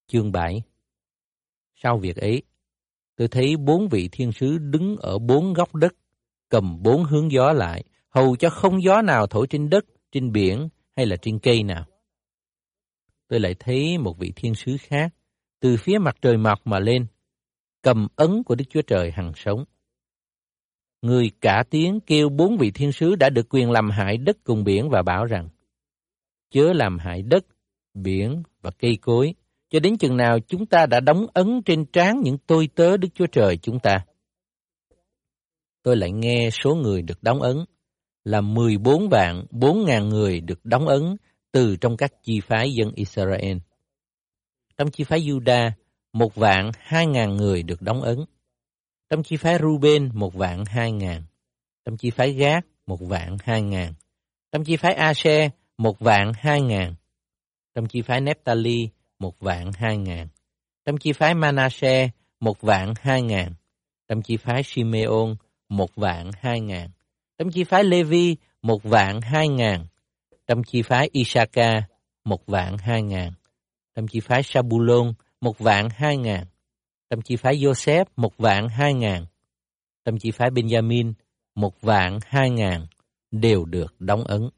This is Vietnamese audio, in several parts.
Chương 7. Sau việc ấy, tôi thấy 4 vị thiên sứ đứng ở 4 góc đất, cầm 4 hướng gió lại, hầu cho không gió nào thổi trên đất, trên biển hay là trên cây nào. Tôi lại thấy một vị thiên sứ khác, từ phía mặt trời mọc mà lên, cầm ấn của Đức Chúa Trời hằng sống. Người cả tiếng kêu 4 vị thiên sứ đã được quyền làm hại đất cùng biển và bảo rằng: chớ làm hại đất, biển và cây cối, cho đến chừng nào chúng ta đã đóng ấn trên trán những tôi tớ Đức Chúa Trời chúng ta. Tôi lại nghe số người được đóng ấn là 14.400.000 người được đóng ấn từ trong các chi phái dân Israel. Trong chi phái Juda, 1.200.000 người được đóng ấn. Trong chi phái Ruben, 1.200.000. Trong chi phái Gad, 1.200.000. Trong chi phái Ase, 1.200.000. Trong chi phái Nephtali, 1.200.000. Trong chi phái Manasseh, 1.200.000. Trong chi phái Simeon, 1.200.000. Trong chi phái Levi, 1.200.000. Trong chi phái Isaka, 1.200.000. Trong chi phái Sabulon, 1.200.000. Trong chi phái Joseph, 1.200.000. Trong chi phái Benjamin, 1.200.000 đều được đóng ấn.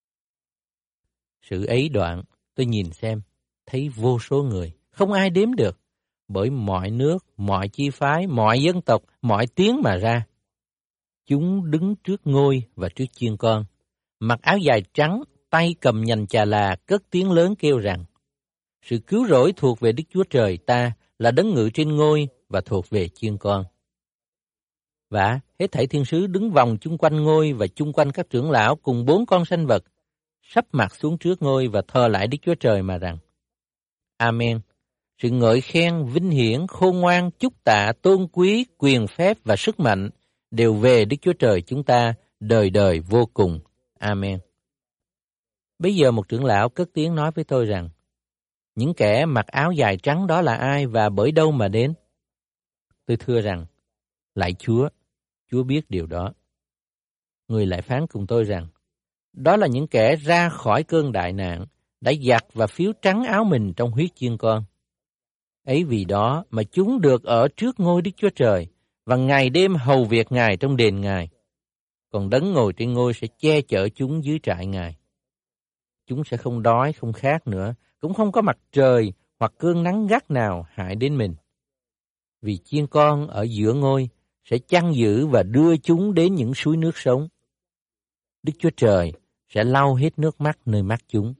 Sự ấy đoạn, tôi nhìn xem, thấy vô số người, không ai đếm được, bởi mọi nước, mọi chi phái, mọi dân tộc, mọi tiếng mà ra. Chúng đứng trước ngôi và trước chiên con, mặc áo dài trắng, tay cầm nhành chà là, cất tiếng lớn kêu rằng: sự cứu rỗi thuộc về Đức Chúa Trời ta, là đấng ngự trên ngôi và thuộc về chiên con. Và hết thảy thiên sứ đứng vòng chung quanh ngôi và chung quanh các trưởng lão cùng 4 con sanh vật, sắp mặt xuống trước ngôi và thờ lại Đức Chúa Trời mà rằng: Amen. Sự ngợi khen, vinh hiển, khôn ngoan, chúc tạ, tôn quý, quyền phép và sức mạnh đều về Đức Chúa Trời chúng ta, đời đời vô cùng. Amen. Bây giờ một trưởng lão cất tiếng nói với tôi rằng: những kẻ mặc áo dài trắng đó là ai và bởi đâu mà đến? Tôi thưa rằng: lạy Chúa, Chúa biết điều đó. Người lại phán cùng tôi rằng: đó là những kẻ ra khỏi cơn đại nạn, đã giặt và phiếu trắng áo mình trong huyết chiên con. Ấy vì đó mà chúng được ở trước ngôi Đức Chúa Trời, và ngày đêm hầu việc Ngài trong đền Ngài. Còn đấng ngồi trên ngôi sẽ che chở chúng dưới trại Ngài. Chúng sẽ không đói, không khát nữa, cũng không có mặt trời hoặc cơn nắng gắt nào hại đến mình. Vì chiên con ở giữa ngôi sẽ chăn giữ và đưa chúng đến những suối nước sống. Đức Chúa Trời sẽ lau hết nước mắt nơi mắt chúng.